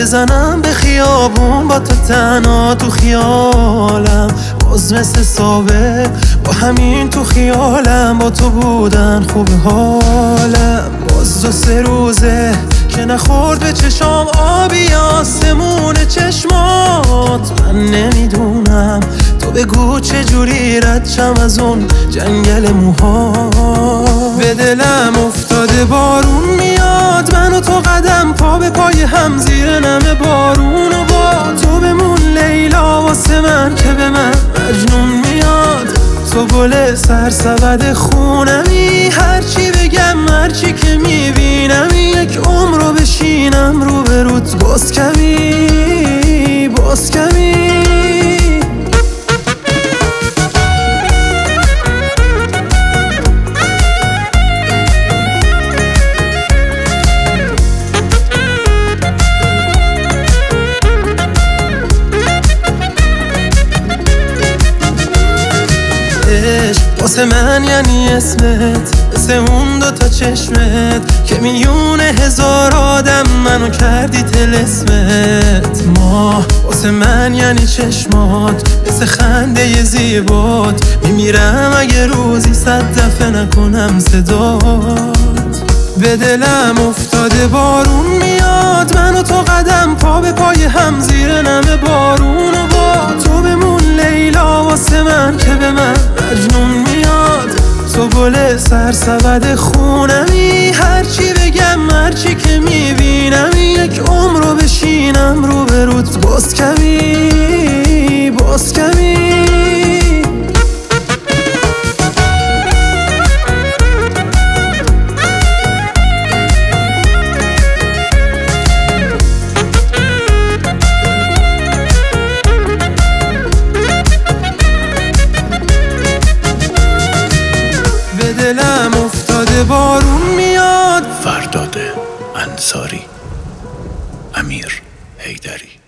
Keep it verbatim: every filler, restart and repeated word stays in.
بزنم به خیابون با تو تنها تو خیالم، باز مثل سابق با همین تو خیالم، با تو بودن خوب حالم. باز دو سه روزه که نخورد به چشام آبی آسمون چشمات. من نمیدونم تو بگو چجوری رد شم از اون جنگل موها. به دلم افتاده بارون میاد، من و تو قدم پا به پای هم زیر نم بارون، و با تو بمون لیلا واسه من که به من مجنون میاد. تو گل سرسبد خونمی، هرچی بگم هرچی که میبینم یک عمر رو بشینم رو به روت. باز کمی باز کمی واسه من یعنی اسمت، مثل اون دو تا چشمت که میونه هزار آدم منو کردی طلسمت. ما واسه من یعنی چشمات، مثل خنده زیبات، میمیرم اگه روزی صد دفعه نکنم صدات. به دلم افتاده بارون میاد، من و تو قدم پا به پای هم زیر نم بارون، و با تو بمون لیلا واسه من که به من مجنون میاد. تو گل سرسبد خونمی، هرچی بگم هرچی که میبینم یک عمر رو بشینم رو به روت. باز کمی باز کمی دلم افتاده بارون میاد. فرداد انصاری، امیر حیدری.